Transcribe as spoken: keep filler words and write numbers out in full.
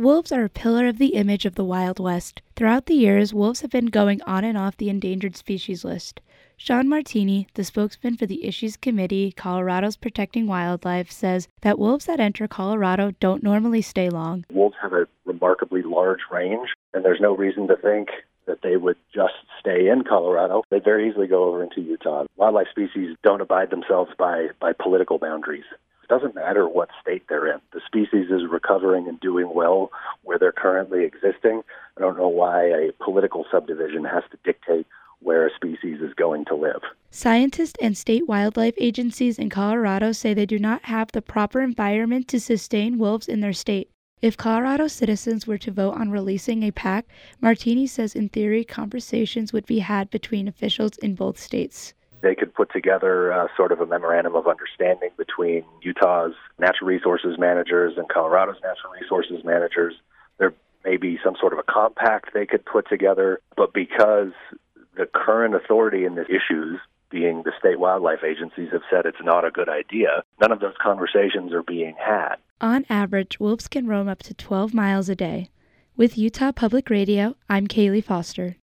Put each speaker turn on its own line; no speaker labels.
Wolves are a pillar of the image of the Wild West. Throughout the years, wolves have been going on and off the endangered species list. Sean Martini, the spokesman for the Issues Committee, Colorado's Protecting Wildlife, says that wolves that enter Colorado don't normally stay long.
Wolves have a remarkably large range, and there's no reason to think that they would just stay in Colorado. They very easily go over into Utah. Wildlife species don't abide themselves by, by political boundaries. It doesn't matter what state they're in. The species is recovering and doing well where they're currently existing. I don't know why a political subdivision has to dictate where a species is going to live.
Scientists and state wildlife agencies in Colorado say they do not have the proper environment to sustain wolves in their state. If Colorado citizens were to vote on releasing a pack, Martini says in theory conversations would be had between officials in both states.
They could put together uh, sort of a memorandum of understanding between Utah's natural resources managers and Colorado's natural resources managers. There may be some sort of a compact they could put together, but because the current authority in these issues, being the state wildlife agencies, have said it's not a good idea, none of those conversations are being had.
On average, wolves can roam up to twelve miles a day. With Utah Public Radio, I'm Kaylee Foster.